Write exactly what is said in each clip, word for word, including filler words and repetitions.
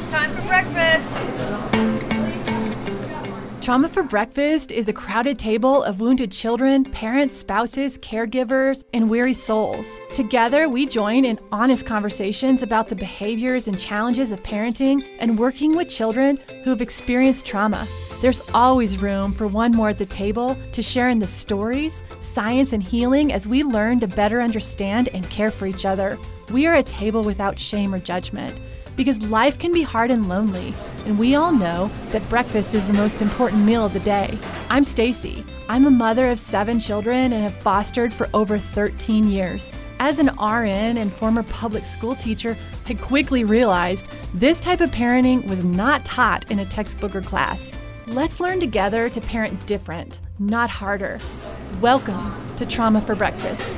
Time for breakfast. Trauma for Breakfast is a crowded table of wounded children, parents, spouses, caregivers, and weary souls. Together, we join in honest conversations about the behaviors and challenges of parenting and working with children who have experienced trauma. There's always room for one more at the table to share in the stories, science, and healing as we learn to better understand and care for each other. We are a table without shame or judgment, because life can be hard and lonely, and we all know that breakfast is the most important meal of the day. I'm Stacy. I'm a mother of seven children and have fostered for over thirteen years. As an R N and former public school teacher, I quickly realized this type of parenting was not taught in a textbook or class. Let's learn together to parent different, not harder. Welcome to Trauma for Breakfast.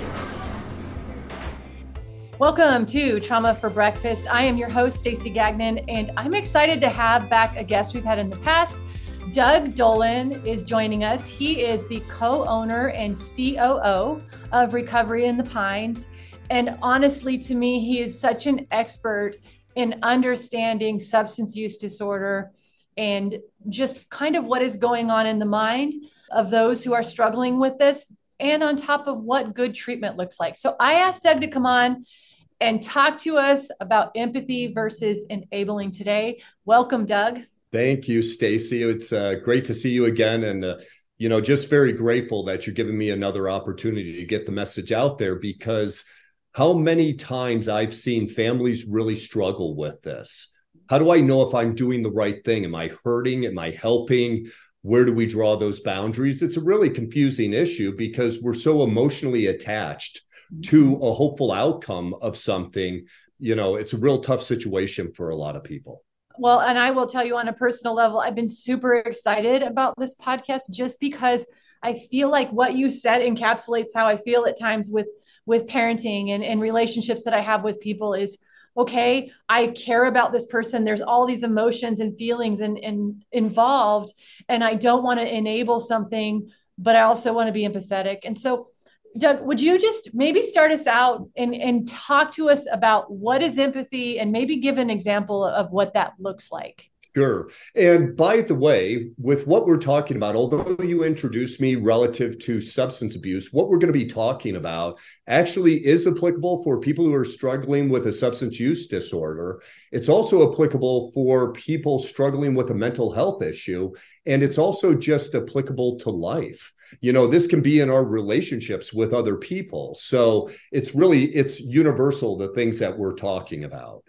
Welcome to Trauma for Breakfast. I am your host, Stacy Gagnon, and I'm excited to have back a guest we've had in the past. Doug Dolan is joining us. He is the co-owner and C O O of Recovery in the Pines. And honestly, to me, he is such an expert in understanding substance use disorder and just kind of what is going on in the mind of those who are struggling with this, and on top of what good treatment looks like. So I asked Doug to come on and talk to us about empathy versus enabling today. Welcome, Doug. Thank you, Stacy. It's uh, great to see you again. And, uh, you know, just very grateful that you're giving me another opportunity to get the message out there, because how many times I've seen families really struggle with this. How do I know if I'm doing the right thing? Am I hurting? Am I helping? Where do we draw those boundaries? It's a really confusing issue because we're so emotionally attached to a hopeful outcome of something. You know, it's a real tough situation for a lot of people. Well, and I will tell you on a personal level, I've been super excited about this podcast just because I feel like what you said encapsulates how I feel at times with, with parenting and, and relationships that I have with people is, okay, I care about this person. There's all these emotions and feelings and, and involved, and I don't want to enable something, but I also want to be empathetic. And so Doug, would you just maybe start us out and, and talk to us about what is empathy and maybe give an example of what that looks like? Sure. And by the way, with what we're talking about, although you introduced me relative to substance abuse, what we're going to be talking about actually is applicable for people who are struggling with a substance use disorder. It's also applicable for people struggling with a mental health issue. And it's also just applicable to life. You know, this can be in our relationships with other people. So it's really, it's universal, the things that we're talking about.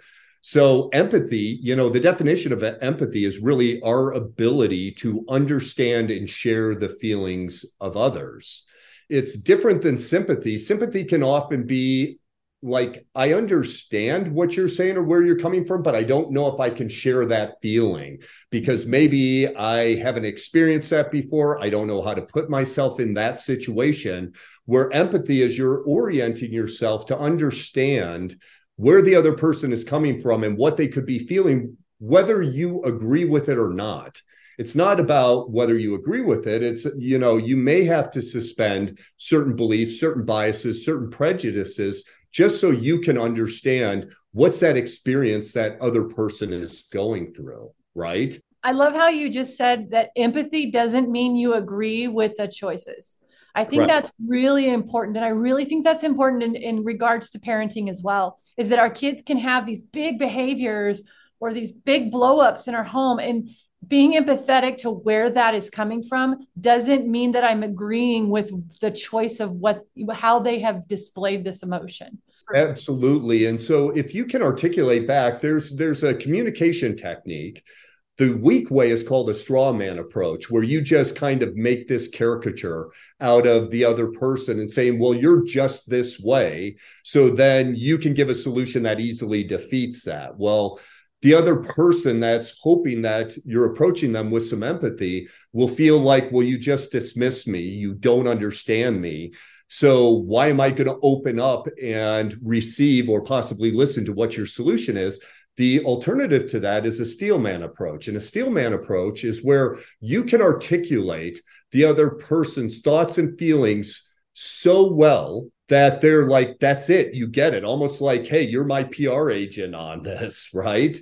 So empathy, you know, the definition of empathy is really our ability to understand and share the feelings of others. It's different than sympathy. Sympathy can often be like, I understand what you're saying or where you're coming from, but I don't know if I can share that feeling because maybe I haven't experienced that before. I don't know how to put myself in that situation. Where empathy is you're orienting yourself to understand where the other person is coming from and what they could be feeling, whether you agree with it or not. It's not about whether you agree with it. It's, you know, you may have to suspend certain beliefs, certain biases, certain prejudices, just so you can understand what's that experience that other person is going through, right? I love how you just said that empathy doesn't mean you agree with the choices. I think Correct. That's really important. And I really think that's important in, in regards to parenting as well, is that our kids can have these big behaviors or these big blow-ups in our home. And being empathetic to where that is coming from doesn't mean that I'm agreeing with the choice of what, how they have displayed this emotion. Absolutely. And so if you can articulate back, there's, there's a communication technique. The weak way is called a straw man approach, where you just kind of make this caricature out of the other person and saying, well, you're just this way. So then you can give a solution that easily defeats that. Well, the other person that's hoping that you're approaching them with some empathy will feel like, well, you just dismiss me. You don't understand me. So why am I going to open up and receive or possibly listen to what your solution is? The alternative to that is a steelman approach. And a steelman approach is where you can articulate the other person's thoughts and feelings so well that they're like, that's it, you get it. Almost like, hey, you're my P R agent on this, right?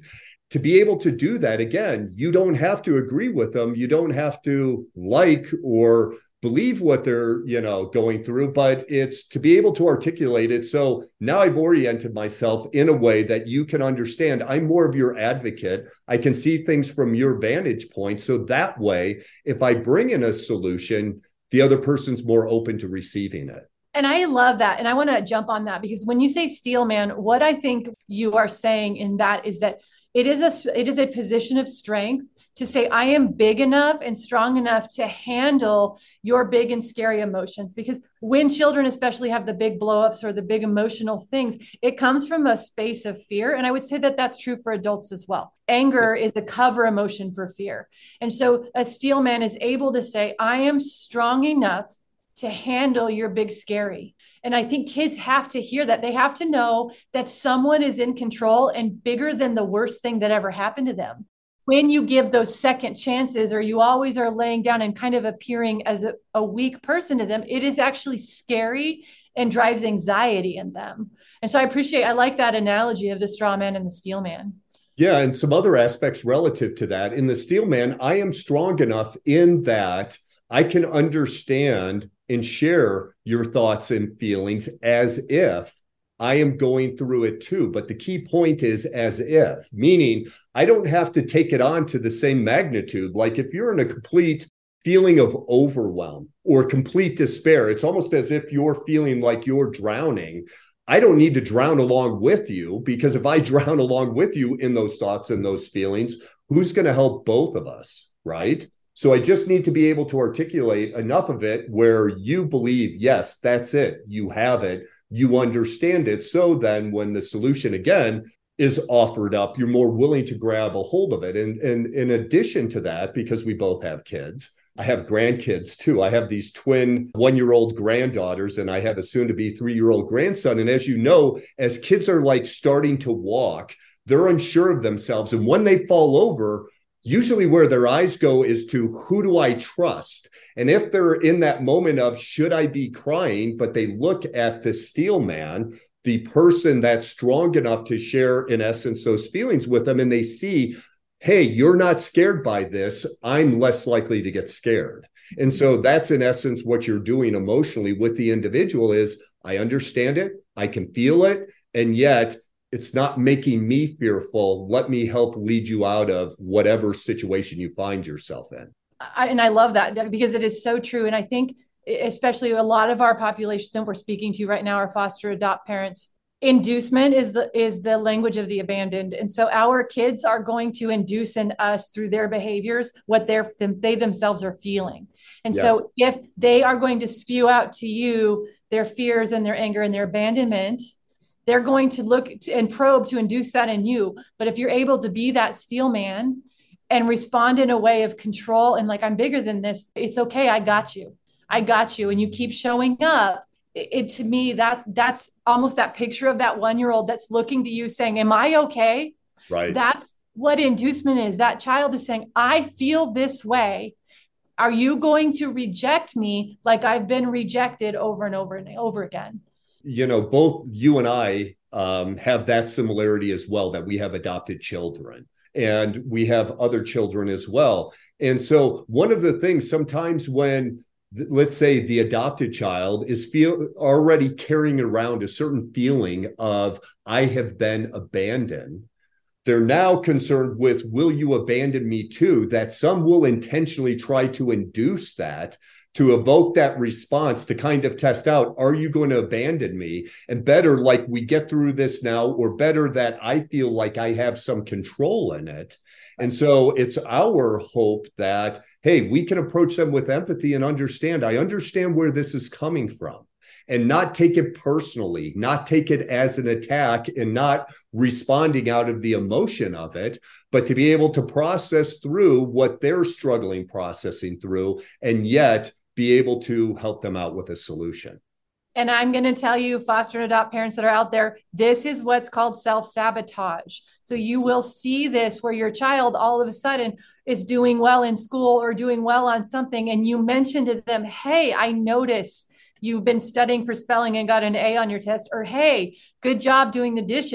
to be able to do that, again, you don't have to agree with them. You don't have to like or believe what they're, you know, going through, but it's to be able to articulate it. So now I've oriented myself in a way that you can understand. I'm more of your advocate. I can see things from your vantage point. So that way, if I bring in a solution, the other person's more open to receiving it. And I love that. And I want to jump on that, because when you say steel man, what I think you are saying in that is that it is a, it is a position of strength to say, I am big enough and strong enough to handle your big and scary emotions. Because when children especially have the big blowups or the big emotional things, it comes from a space of fear. And I would say that that's true for adults as well. Anger is a cover emotion for fear. And so a steel man is able to say, I am strong enough to handle your big scary. And I think kids have to hear that. They have to know that someone is in control and bigger than the worst thing that ever happened to them. When you give those second chances, or you always are laying down and kind of appearing as a, a weak person to them, it is actually scary and drives anxiety in them. And so I appreciate, I like that analogy of the straw man and the steel man. Yeah. And some other aspects relative to that. In the steel man, I am strong enough in that I can understand and share your thoughts and feelings as if I am going through it too. But the key point is as if, meaning I don't have to take it on to the same magnitude. Like if you're in a complete feeling of overwhelm or complete despair, it's almost as if you're feeling like you're drowning. I don't need to drown along with you, because if I drown along with you in those thoughts and those feelings, who's going to help both of us, right? So I just need to be able to articulate enough of it where you believe, yes, that's it. You have it. You understand it. So then when the solution again is offered up, you're more willing to grab a hold of it. And, and in addition to that, because we both have kids, I have grandkids too. I have these twin one-year-old granddaughters, and I have a soon-to-be three-year-old grandson. And as you know, as kids are like starting to walk, they're unsure of themselves. And when they fall over, usually where their eyes go is to, who do I trust? And if they're in that moment of, should I be crying? But they look at the steel man, the person that's strong enough to share, in essence, those feelings with them, and they see, hey, you're not scared by this. I'm less likely to get scared. And so that's in essence what you're doing emotionally with the individual is, I understand it, I can feel it, and yet it's not making me fearful. Let me help lead you out of whatever situation you find yourself in. I, and I love that, because it is so true. And I think especially a lot of our population that we're speaking to right now are foster adopt parents. Inducement is the is the language of the abandoned. And so our kids are going to induce in us through their behaviors what they're, they themselves are feeling. And yes. So if they are going to spew out to you their fears and their anger and their abandonment, they're going to look to, and probe to induce that in you. But if you're able to be that steel man and respond in a way of control and like, I'm bigger than this, it's okay. I got you. I got you. And you keep showing up. It, it to me, that's, that's almost that picture of that one-year-old that's looking to you saying, am I okay? Right. That's what inducement is. That child is saying, I feel this way. Are you going to reject me like I've been rejected over and over and over again? You know, both you and I um, have that similarity as well, that we have adopted children and we have other children as well. And so one of the things sometimes when, let's say the adopted child is feel already carrying around a certain feeling of, I have been abandoned, they're now concerned with, will you abandon me too? That some will intentionally try to induce that, to evoke that response, to kind of test out, are you going to abandon me? And better, like we get through this now, or better that I feel like I have some control in it. And so it's our hope that, hey, we can approach them with empathy and understand, I understand where this is coming from, and not take it personally, not take it as an attack and not responding out of the emotion of it, but to be able to process through what they're struggling processing through, and yet be able to help them out with a solution. And I'm going to tell you, foster and adopt parents that are out there, this is what's called self-sabotage. So you will see this where your child all of a sudden is doing well in school or doing well on something. And you mention to them, hey, I notice you've been studying for spelling and got an A on your test, or, hey, good job doing the dishes.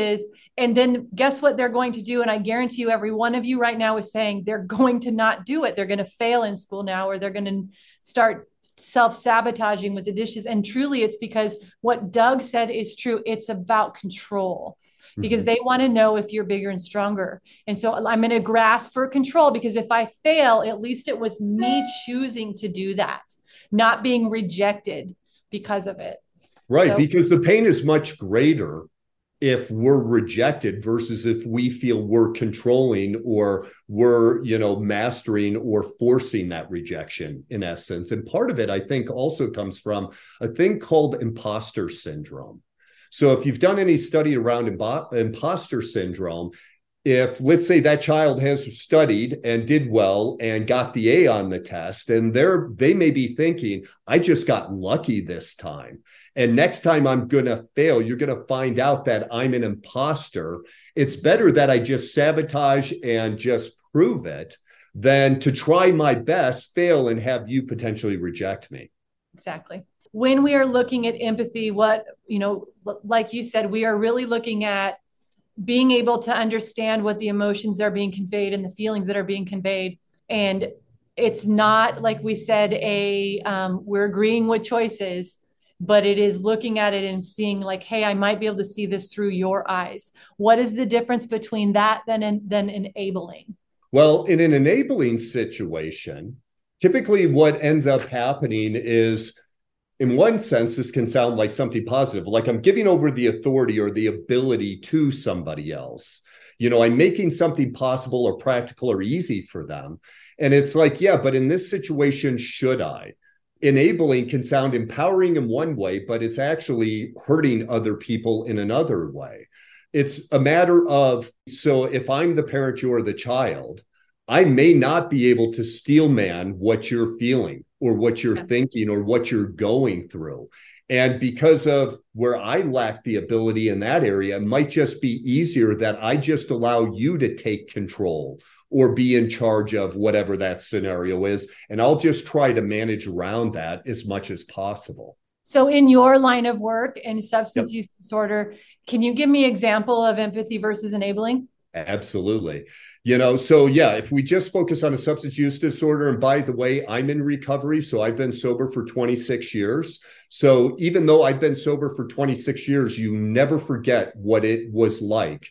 And then guess what they're going to do? And I guarantee you, every one of you right now is saying they're going to not do it. They're going to fail in school now, or they're going to start self-sabotaging with the dishes. And truly, it's because what Doug said is true. It's about control, because they want to know if you're bigger and stronger. And so I'm going to grasp for control, because if I fail, at least it was me choosing to do that, not being rejected because of it. Right. So, because the pain is much greater if we're rejected versus if we feel we're controlling or we're, you know, mastering or forcing that rejection, in essence. And part of it, I think, also comes from a thing called imposter syndrome. So if you've done any study around imbo- imposter syndrome, if, let's say, that child has studied and did well and got the A on the test, and they're they may be thinking, I just got lucky this time, and next time I'm going to fail, you're going to find out that I'm an imposter. It's better that I just sabotage and just prove it than to try my best, fail, and have you potentially reject me. Exactly. When we are looking at empathy, what, you know, like you said, we are really looking at being able to understand what the emotions are being conveyed and the feelings that are being conveyed. And it's not, like we said, a um, we're agreeing with choices, but it is looking at it and seeing like, hey, I might be able to see this through your eyes. What is the difference between that than, than enabling? Well, in an enabling situation, typically what ends up happening is, in one sense, this can sound like something positive, like I'm giving over the authority or the ability to somebody else. You know, I'm making something possible or practical or easy for them. And it's like, yeah, but in this situation, should I? Enabling can sound empowering in one way, but it's actually hurting other people in another way. It's a matter of, so if I'm the parent, you're the child, I may not be able to steel man what you're feeling or what you're yeah. thinking or what you're going through. And because of where I lack the ability in that area, it might just be easier that I just allow you to take control or be in charge of whatever that scenario is. And I'll just try to manage around that as much as possible. So in your line of work in substance yep. use disorder, can you give me an example of empathy versus enabling? Absolutely. You know, so yeah, if we just focus on a substance use disorder, and by the way, I'm in recovery, so I've been sober for twenty-six years. So even though I've been sober for twenty-six years, you never forget what it was like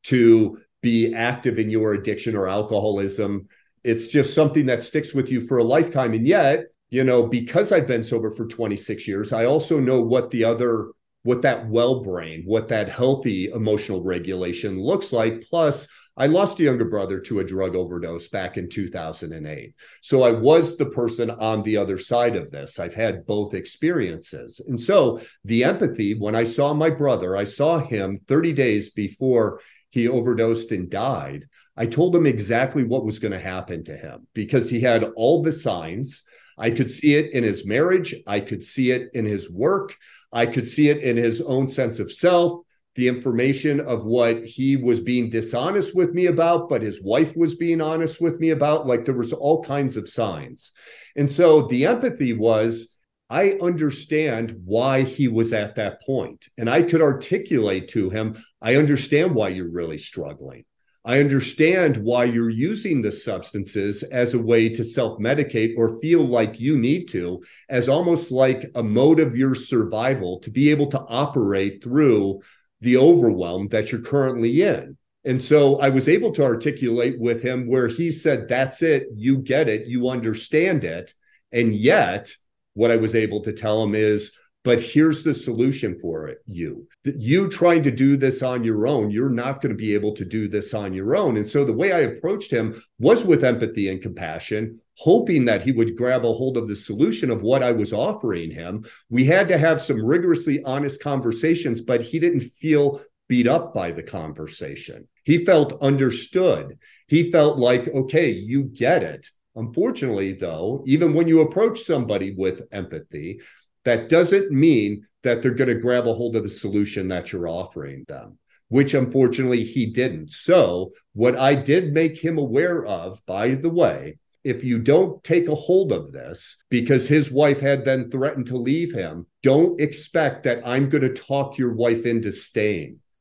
to be active in your addiction or alcoholism. It's just something that sticks with you for a lifetime. And yet, you know, because I've been sober for twenty-six years, I also know what the other what that well brain, what that healthy emotional regulation looks like. Plus, I lost a younger brother to a drug overdose back in two thousand eight. So I was the person on the other side of this. I've had both experiences. And so the empathy, when I saw my brother, I saw him thirty days before he overdosed and died. I told him exactly what was going to happen to him because he had all the signs. I could see it in his marriage. I could see it in his work. I could see it in his own sense of self, the information of what he was being dishonest with me about, but his wife was being honest with me about. Like there was all kinds of signs. And so the empathy was, I understand why he was at that point. And I could articulate to him, I understand why you're really struggling. I understand why you're using the substances as a way to self-medicate or feel like you need to, as almost like a mode of your survival to be able to operate through the overwhelm that you're currently in. And so I was able to articulate with him where he said, that's it, you get it, you understand it. And yet what I was able to tell him is, but here's the solution for it, you. You trying to do this on your own, you're not going to be able to do this on your own. And so the way I approached him was with empathy and compassion, hoping that he would grab a hold of the solution of what I was offering him. We had to have some rigorously honest conversations, but he didn't feel beat up by the conversation. He felt understood. He felt like, okay, you get it. Unfortunately, though, even when you approach somebody with empathy, that doesn't mean that they're going to grab a hold of the solution that you're offering them, which unfortunately he didn't. So what I did make him aware of, by the way, if you don't take a hold of this, because his wife had then threatened to leave him, don't expect that I'm going to talk your wife into staying.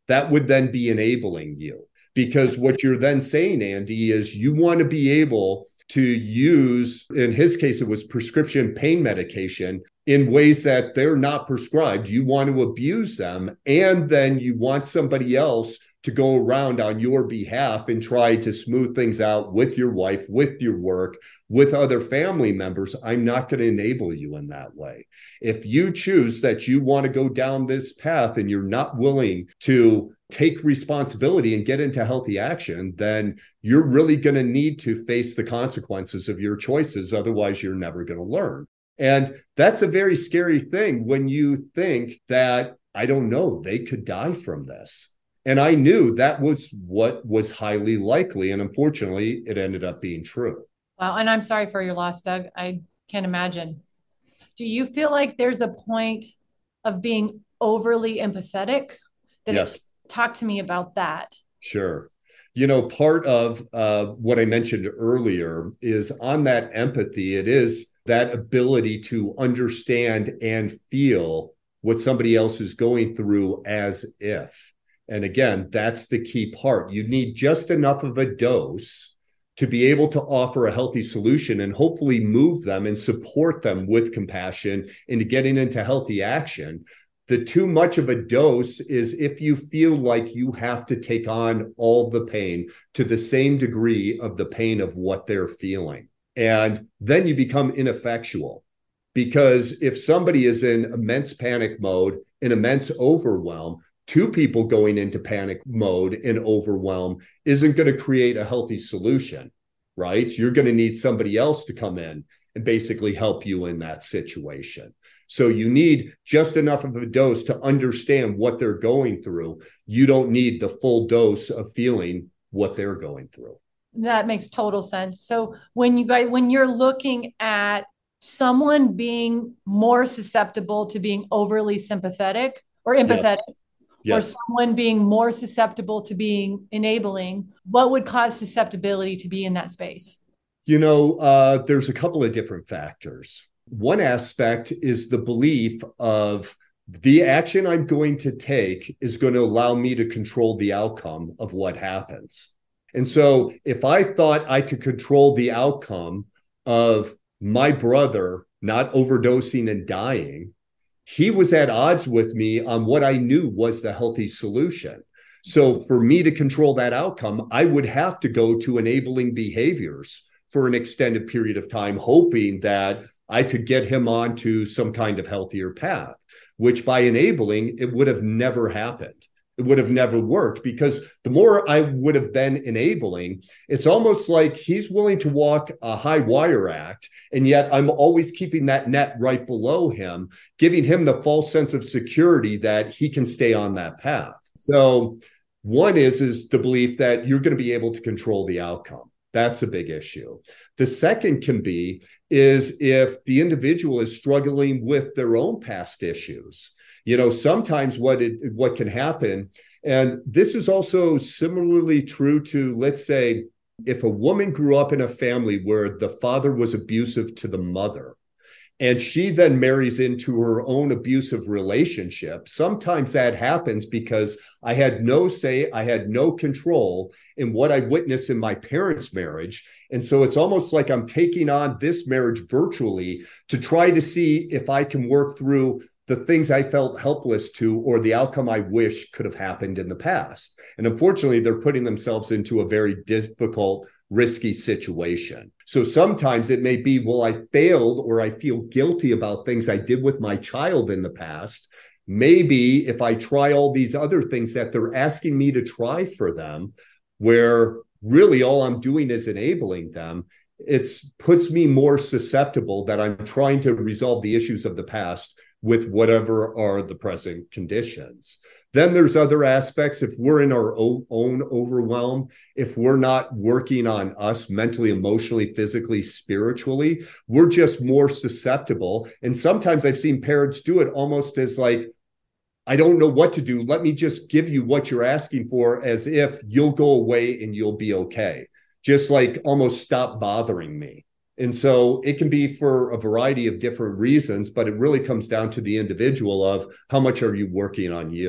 that would then be enabling you. Because what you're then saying, Andy, is you want to be able to use, in his case, it was prescription pain medication in ways that they're not prescribed. You want to abuse them. And then you want somebody else to go around on your behalf and try to smooth things out with your wife, with your work, with other family members. I'm not going to enable you in that way. If you choose that you want to go down this path and you're not willing to take responsibility and get into healthy action, then you're really going to need to face the consequences of your choices. Otherwise, you're never going to learn. And that's a very scary thing when you think that, I don't know, they could die from this. And I knew that was what was highly likely. And unfortunately, it ended up being true. Wow. And I'm sorry for your loss, Doug. I can't imagine. Do you feel like there's a point of being overly empathetic? That Yes. It, talk to me about that. Sure. You know, part of uh, what I mentioned earlier is on that empathy, it is that ability to understand and feel what somebody else is going through as if. And again, that's the key part. You need just enough of a dose to be able to offer a healthy solution and hopefully move them and support them with compassion into getting into healthy action. The too much of a dose is if you feel like you have to take on all the pain to the same degree of the pain of what they're feeling. And then you become ineffectual. Because if somebody is in immense panic mode, in immense overwhelm, two people going into panic mode and overwhelm isn't going to create a healthy solution, right? You're going to need somebody else to come in and basically help you in that situation. So you need just enough of a dose to understand what they're going through. You don't need the full dose of feeling what they're going through. That makes total sense. So when you guys, when you're looking at someone being more susceptible to being overly sympathetic or empathetic, yes. Yes. Or someone being more susceptible to being enabling, what would cause susceptibility to be in that space? You know, uh, there's a couple of different factors. One aspect is the belief of the action I'm going to take is going to allow me to control the outcome of what happens. And so if I thought I could control the outcome of my brother not overdosing and dying, he was at odds with me on what I knew was the healthy solution. So for me to control that outcome, I would have to go to enabling behaviors for an extended period of time, hoping that I could get him onto some kind of healthier path, which by enabling, it would have never happened. It would have never worked because the more I would have been enabling, it's almost like he's willing to walk a high wire act. And yet I'm always keeping that net right below him, giving him the false sense of security that he can stay on that path. So one is, is the belief that you're going to be able to control the outcome. That's a big issue. The second can be is if the individual is struggling with their own past issues. You know, sometimes what it, what can happen, and this is also similarly true to, let's say, if a woman grew up in a family where the father was abusive to the mother, and she then marries into her own abusive relationship, sometimes that happens because I had no say, I had no control in what I witnessed in my parents' marriage. And so it's almost like I'm taking on this marriage virtually to try to see if I can work through the things I felt helpless to, or the outcome I wish could have happened in the past. And unfortunately, they're putting themselves into a very difficult, risky situation. So sometimes it may be, well, I failed, or I feel guilty about things I did with my child in the past. Maybe if I try all these other things that they're asking me to try for them, where really all I'm doing is enabling them, it puts me more susceptible that I'm trying to resolve the issues of the past with whatever are the present conditions. Then there's other aspects. If we're in our own, own overwhelm, if we're not working on us mentally, emotionally, physically, spiritually, we're just more susceptible. And sometimes I've seen parents do it almost as like, I don't know what to do. Let me just give you what you're asking for, as if you'll go away and you'll be okay. Just like almost stop bothering me. And so it can be for a variety of different reasons, but it really comes down to the individual of how much are you working on you?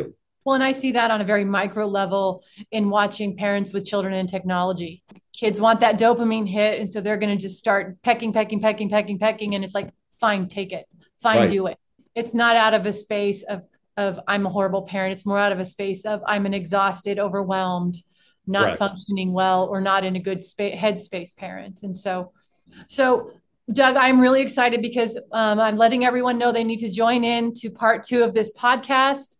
Well, and I see that on a very micro level in watching parents with children and technology. Kids want that dopamine hit. And so they're going to just start pecking, pecking, pecking, pecking, pecking. And it's like, fine, take it. Fine, Right. do it. It's not out of a space of, of I'm a horrible parent. It's more out of a space of I'm an exhausted, overwhelmed, not Right. functioning well, or not in a good spa- headspace parent. And so, so Doug, I'm really excited because um, I'm letting everyone know they need to join in to part two of this podcast,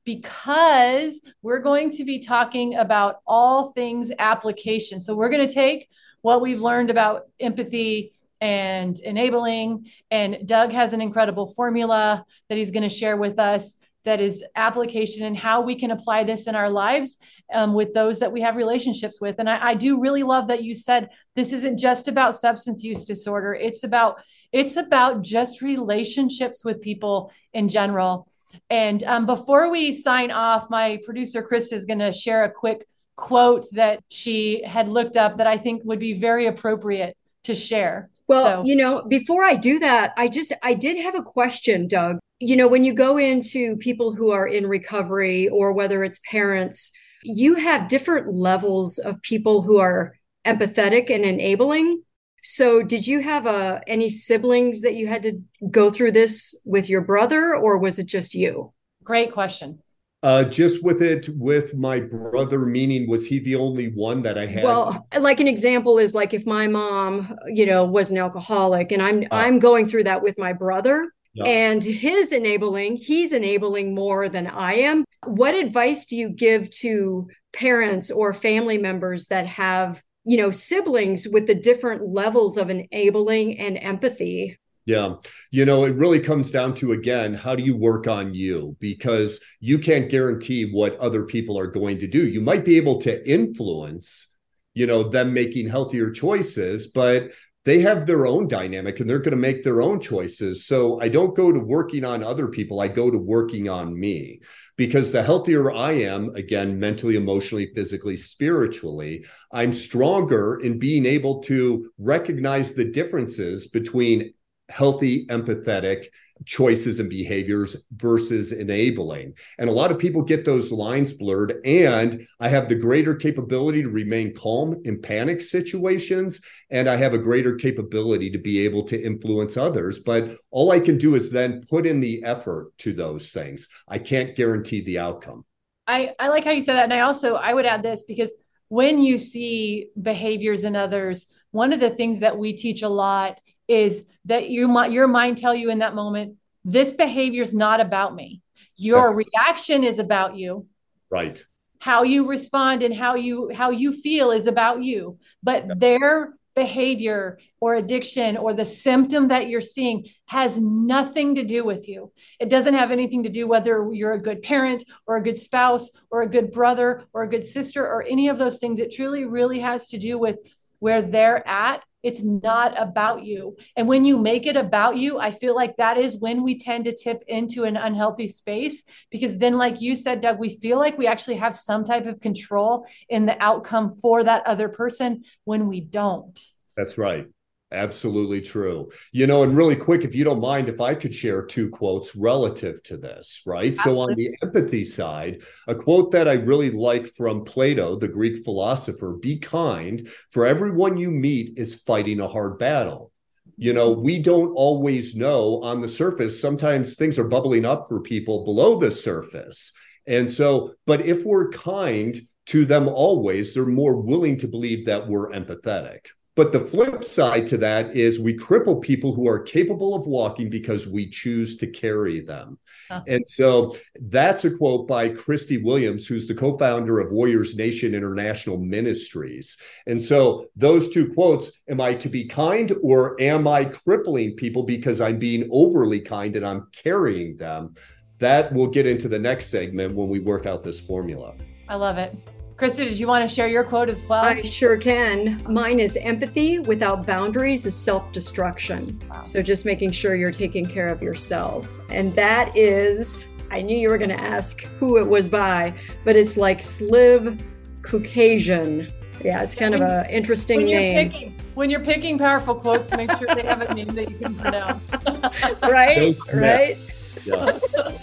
because we're going to be talking about all things application. So we're going to take what we've learned about empathy and enabling, and Doug has an incredible formula that he's going to share with us that is application and how we can apply this in our lives um, with those that we have relationships with. And I, I do really love that you said this isn't just about substance use disorder. It's about it's about just relationships with people in general. And um, before we sign off, my producer Chris is going to share a quick quote that she had looked up that I think would be very appropriate to share. Well, So- you know, before I do that, I just, I did have a question, Doug. You know, when you go into people who are in recovery, or whether it's parents, you have different levels of people who are empathetic and enabling. So did you have uh, any siblings that you had to go through this with your brother, or was it just you? Great question. Uh, just with it, with my brother, meaning was he the only one that I had? Well, like an example is like if my mom, you know, was an alcoholic, and I'm Oh. I'm going through that with my brother, Yeah. and his enabling, he's enabling more than I am. What advice do you give to parents or family members that have, you know, siblings with the different levels of enabling and empathy? Yeah. You know, it really comes down to, again, how do you work on you? Because you can't guarantee what other people are going to do. You might be able to influence, you know, them making healthier choices, but they have their own dynamic and they're going to make their own choices. So I don't go to working on other people. I go to working on me, because the healthier I am, again, mentally, emotionally, physically, spiritually, I'm stronger in being able to recognize the differences between healthy, empathetic choices and behaviors versus enabling. And a lot of people get those lines blurred. And I have the greater capability to remain calm in panic situations. And I have a greater capability to be able to influence others. But all I can do is then put in the effort to those things. I can't guarantee the outcome. I, I like how you said that. And I also, I would add this, because when you see behaviors in others, one of the things that we teach a lot is that you might, your mind tell you in that moment, this behavior is not about me. Your reaction is about you. Right. How you respond and how you, how you feel is about you. But yeah. their behavior or addiction or the symptom that you're seeing has nothing to do with you. It doesn't have anything to do whether you're a good parent or a good spouse or a good brother or a good sister or any of those things. It truly, really has to do with where they're at. It's not about you. And when you make it about you, I feel like that is when we tend to tip into an unhealthy space, because then, like you said, Doug, we feel like we actually have some type of control in the outcome for that other person when we don't. That's right. Absolutely true. You know, and really quick, if you don't mind, if I could share two quotes relative to this, right? Absolutely. So on the empathy side, a quote that I really like from Plato, the Greek philosopher, be kind, for everyone you meet is fighting a hard battle. You know, we don't always know on the surface. Sometimes things are bubbling up for people below the surface. And so, but if we're kind to them always, they're more willing to believe that we're empathetic. But the flip side to that is we cripple people who are capable of walking because we choose to carry them. Huh. And so that's a quote by Christy Williams, who's the co-founder of Warriors Nation International Ministries. And so those two quotes, am I to be kind, or am I crippling people because I'm being overly kind and I'm carrying them? That we'll get into the next segment when we work out this formula. I love it. Krista, did you want to share your quote as well? I sure can. Mine is empathy without boundaries is self-destruction. Wow. So just making sure you're taking care of yourself. And that is, I knew you were going to ask who it was by, but it's like Sliv Caucasian. Yeah, it's kind when, of an interesting when name. Picking, when you're picking powerful quotes, make sure they have a name that you can pronounce. Right? Right? Yeah.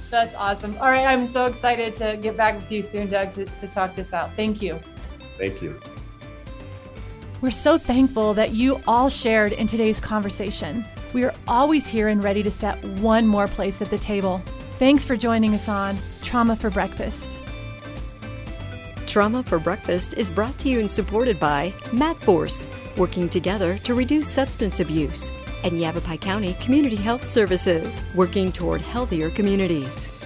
That's awesome. All right. I'm so excited to get back with you soon, Doug, to, to talk this out. Thank you. Thank you. We're so thankful that you all shared in today's conversation. We are always here and ready to set one more place at the table. Thanks for joining us on Trauma for Breakfast. Trauma for Breakfast is brought to you and supported by Matt Force, working together to reduce substance abuse, and Yavapai County Community Health Services, working toward healthier communities.